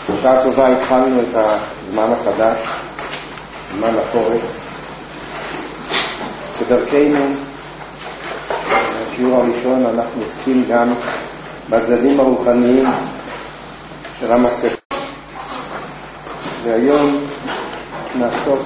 בשעה טובה התחלנו את הזמן החדש, זמן החורף. כדרכנו, בשיעור הראשון אנחנו עוסקים גם בצדדים הרוחניים של עם הספר. והיום נעסוק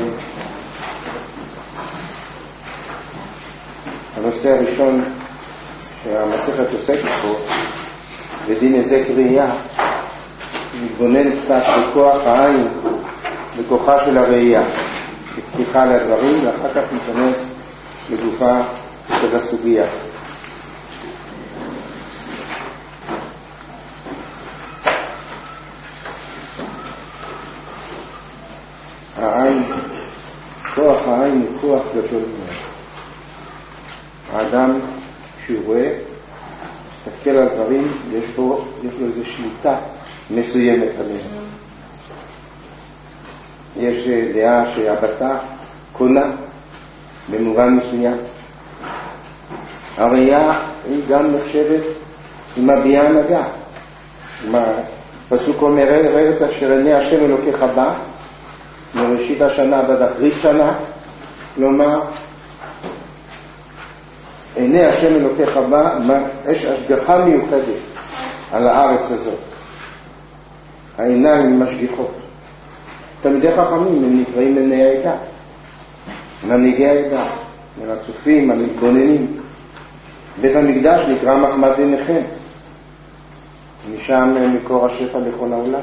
בנושא הראשון שהמסכת עוסקת בו, בדין היזק ראייה, להתבונן קצת בכוח העין, בכוחה של הראייה, בפתיחה לדברים, ואחר כך ניכנס לגופה של הסוגיה. העין, כוח העין הוא כוח גדול מאוד. האדם כשהוא רואה, מסתכל על דברים, יש לו איזו שליטה מסוימת עליהם. יש דעה שהבטה קונה במובן מסוים. הראייה היא גם נחשבת עם הביאה הנהגה. פסוק אומר, ארץ אשר עיני השם אלוקיך בא, מראשית השנה ועד אחרית שנה, כלומר, עיני השם אלוקיך בא, יש השגחה מיוחדת על הארץ הזאת. העיניים משגיחות. תלמידי חכמים הם נקראים מנהיגי העדה, מנהיגי העדה, הצופים, המתבוננים. בית המקדש נקרא מחמד עיניכם, משם מקור השפע לכל העולם.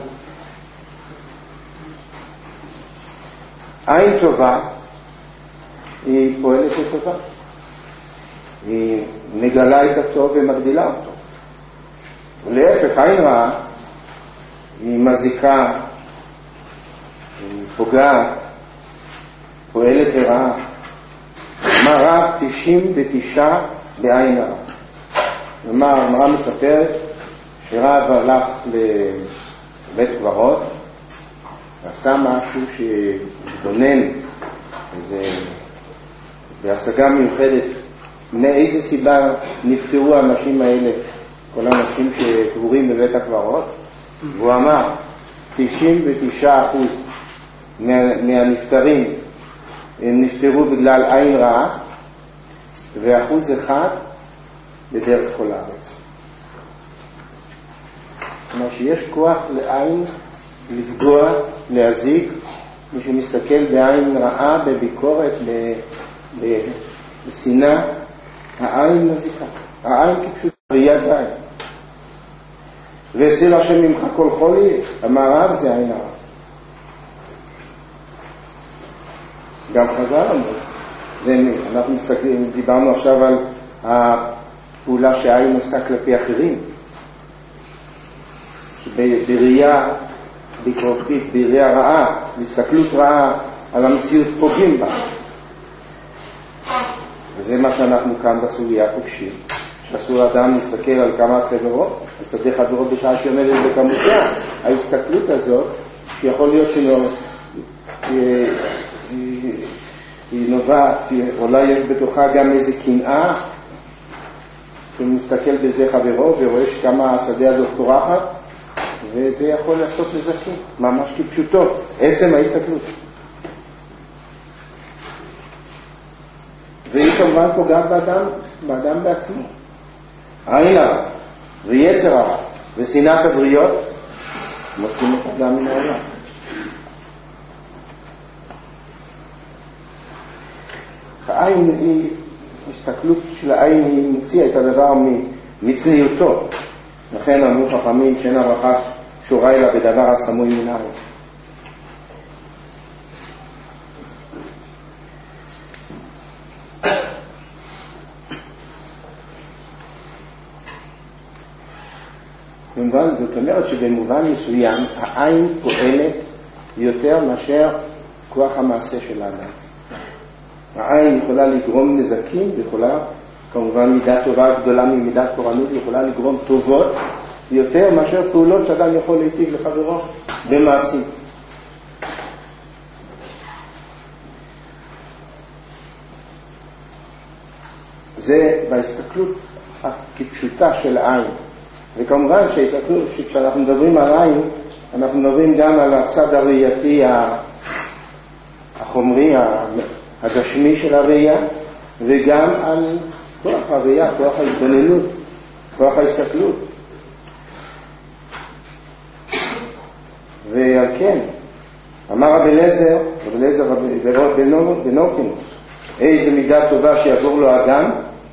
עין טובה היא פועלת לטובה, היא מגלה את הטוב ומגדילה אותו. ולהפך, עין רעה היא מזיקה, היא פוגעת, פועלת לרעה. מה רע? 99 בעין רעה. כלומר, המראה מספרת שרב הלך לבית קברות, ועשה משהו שהתבונן, בהשגה מיוחדת, מאיזה סיבה נפטרו האנשים האלה, כל האנשים שקבורים בבית הקברות, והוא אמר, 99% מהנפטרים הם נפטרו בגלל עין רעה, ו1% בדרך כל הארץ. כלומר שיש כוח לעין לפגוע, להזיק, מי שמסתכל בעין רעה, בביקורת, בשנאה, העין מזיקה. העין כפשוט ראיית עין. והסיר השם ממך כל חולי, המערב זה עין הרע. גם חז"ל אמרו. אנחנו דיברנו עכשיו על הפעולה שהעין עושה כלפי אחרים. בראייה ביקורתית, בראייה רעה, בהסתכלות רעה על המציאות פוגעים בה. וזה מה שאנחנו כאן בסוגיה פוגשים. שאסור אדם להסתכל על כמה חברו, לשדה חברו בשעה שעומדת בכמותיה. ההסתכלות הזאת, שיכול להיות היא נובעת, אולי יש בתוכה גם איזה קנאה, שמסתכל בשדה חברו ורואה שכמה השדה הזאת פורחת, וזה יכול לעשות נזקים, ממש כפשוטו, עצם ההסתכלות. והיא כמובן פוגעת באדם בעצמו. עין הרע ויצר הרע ושנאת הבריות מוצאים את האדם מן העולם. העין היא, הסתכלות של העין היא מוציאה את הדבר מצניותו. לכן אמרו חכמים שאין הברכה שורה אלא בדבר הסמוי מן העין. זאת אומרת שבמובן מסוים העין פועלת יותר מאשר כוח המעשה של האדם. העין יכולה לגרום נזקים, יכולה, כמובן מידה טובה גדולה ממידת תורנות, יכולה לגרום טובות יותר מאשר פעולות שאדם יכול להיטיב לחברו במעשים. זה בהסתכלות כפשוטה של העין. וכמובן שכשאנחנו מדברים על עין, אנחנו מדברים גם על הצד הראייתי החומרי, הגשמי של הראייה, וגם על כוח הראייה, כוח ההתבוננות, כוח ההסתכלות. ועל כן, אמר רבי אליעזר בנורקינוס, איזה מידה טובה שיעבור לו האדם?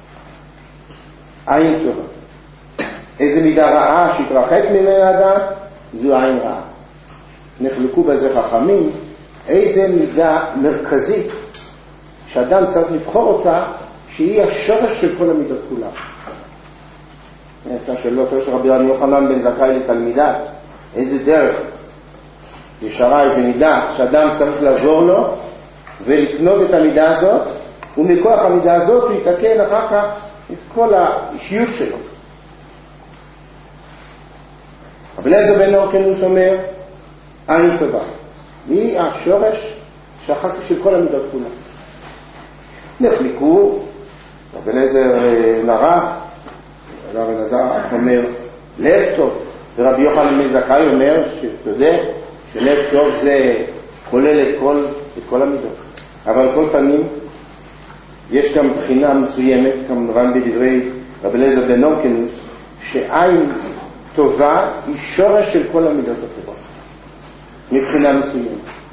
עין טובה. איזה מידה רעה שהתרחק ממנה האדם? זו עין רעה. נחלקו בזה חכמים, איזה מידה מרכזית שאדם צריך לבחור אותה, שהיא השורש של כל המידות כולם. הייתה שאלותו של רבי יוחנן בן זכאי לתלמידה, איזה דרך ישרה, איזה מידה שאדם צריך לעזור לו ולקנות את המידה הזאת, ומכוח המידה הזאת הוא יתקן אחר כך את כל האישיות שלו. אבל איזה בן אורקנוס אומר, עין טובה. היא השורש שאחר כך של כל המידות כולם. נחלקו, רבי אליעזר נרח, רבי אלעזר אומר, לב טוב, ורבי יוחנן בן זכאי אומר שצודק, שלב טוב זה כולל את כל המידות. אבל על כל פנים, יש גם בחינה מסוימת, כמובן בדברי רבי אליעזר בן אורקנוס, שעין טובה היא שורש של כל המידות הטובות. מבחינה מסוימת.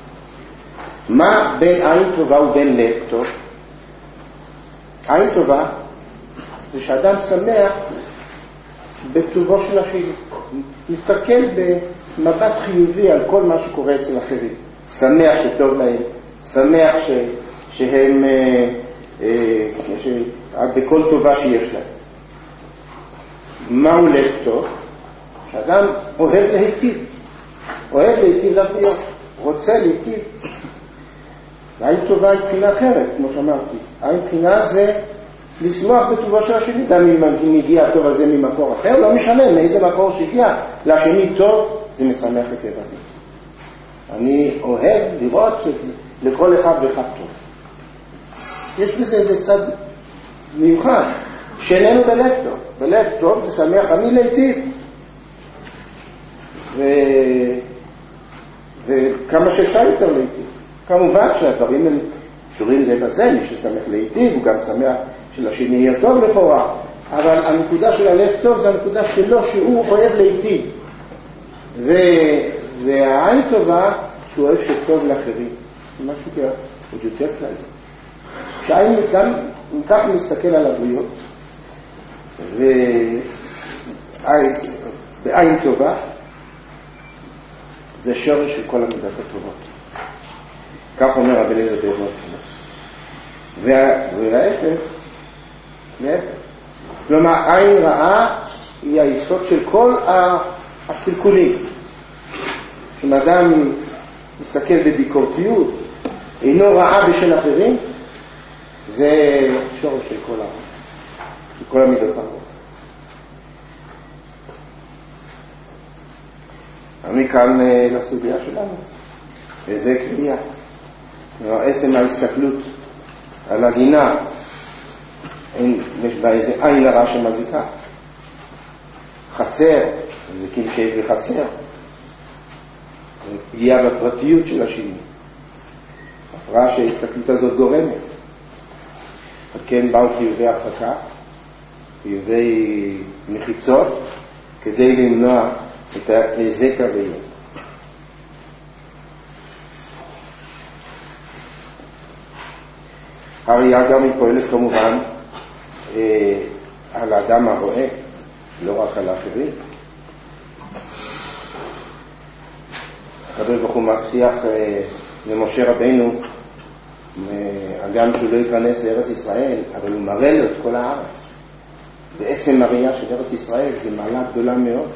מה בין עין טובה ובין לב טוב? עין טובה זה שאדם שמח בטובו של השני. מסתכל במבט חיובי על כל מה שקורה אצל אחרים. שמח שטוב להם, שמח שהם בכל טובה שיש להם. מהו לב טוב? שאדם אוהב להיטיב. אוהב להיטיב לבריות. רוצה להיטיב. עין טובה היא בחינה אחרת, כמו שאמרתי. עין בחינה זה לשמוח בטובו של השני. גם אם הגיע הטוב הזה ממקור אחר, לא משנה מאיזה מקור שהגיע. לשני טוב, זה משמח את לבבי. אני אוהב לראות שלכל אחד ואחד טוב. יש בזה איזה צד מיוחד. שאיננו בלב טוב. בלב טוב זה שמח, אני להיטיב. וכמה שאפשר יותר להיטיב. כמובן שהדברים הם קשורים זה בזה, מי ששמח להיטיב, הוא גם שמח שלשני יהיה טוב לכאורה. אבל הנקודה של הלב טוב זה הנקודה שלו, שהוא אוהב להיטיב. והעין טובה שהוא אוהב שטוב לאחרים. זה משהו עוד יותר כלל. כשהעין גם כך מסתכל על הבריות, בעין טובה, זה שורש של כל המידות הטובות. כך אומר רבי אליעזר בן אורקנוס. ולהפך, כלומר, עין רעה היא היסוד של כל הקלקולים. כשאדם מסתכל בביקורתיות, אינו רעה בשל אחרים, זה שורש של כל המידות הטובות. מכאן לסוגיה שלנו, וזה קריאה. עצם ההסתכלות על הגינה, יש בה איזה עין הרע שמזיקה. חצר, זה קלקל וחצר. פגיעה בפרטיות של השני. הפרעה שההסתכלות הזאת גורמת. כן באו חיובי הפקה, חיובי מחיצות, כדי למנוע את ההזק הראייה. הראייה גם היא פועלת כמובן על האדם הרואה, לא רק על האחרים. הקדוש ברוך הוא מבטיח למשה רבינו, הגם שהוא לא ייכנס לארץ ישראל, אבל הוא מראה לו את כל הארץ. בעצם הראייה של ארץ ישראל זה מעלה גדולה מאוד,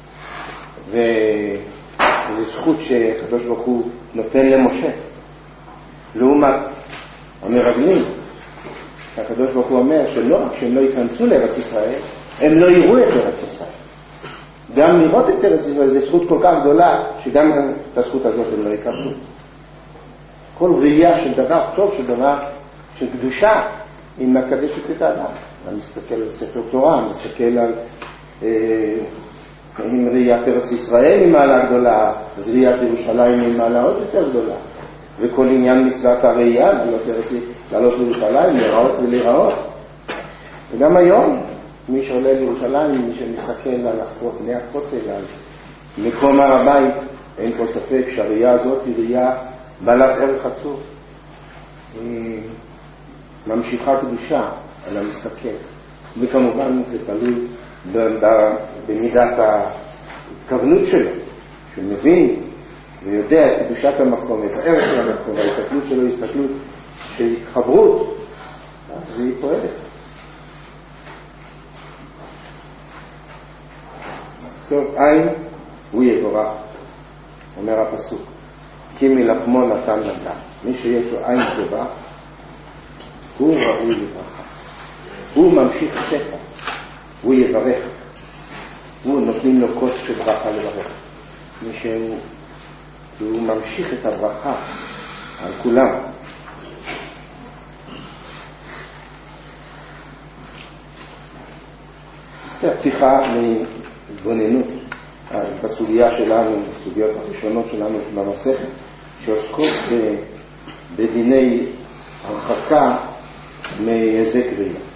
וזו זכות שהקדוש ברוך הוא נותן למשה. לעומת המרגלים, הקדוש ברוך הוא אומר שלא רק שהם לא ייכנסו לארץ ישראל, הם לא יראו את ארץ ישראל. גם לראות את ארץ ישראל זו זכות כל כך גדולה, שגם את הזכות הזאת הם לא יקבלו. כל ראייה של דבר טוב, של דבר של קדושה, היא מקדשת את האדם. אני מסתכל על ספר תורה, מסתכל על אם ראיית ארץ ישראל היא מעלה גדולה, אז ראיית ירושלים היא מעלה עוד יותר גדולה. וכל עניין מצוות הראייה, לעלות לירושלים, לראות ולהיראות. וגם היום, מי שעולה לירושלים, מי שמסתכל על פני הכותל, על מקום הר הבית, אין פה ספק שהראייה הזאת היא ראייה בעלת ערך עצום. היא ממשיכה קדושה על המסתכל. וכמובן זה תלוי במידת ההתכוונות שלו, שהוא מבין ויודע את קדושת המקום, את הערך של המקום, וההסתכלות שלו היא הסתכלות של התחברות, אז היא פועלת. טוב, עין הוא יבורך, אומר הפסוק, כי מלחמו נתן נתן. מי שיש לו עין טובה, הוא ראוי לברכה. הוא ממשיך שפע, הוא יברך. הוא נותנים לו כוס של ברכה לברך. מי שהוא ממשיך את הברכה על כולם. זה פתיחה להתבוננות בסוגיה שלנו, בסוגיות הראשונות שלנו במסכת, שעוסקות בדיני הרחקה מהיזק ראייה.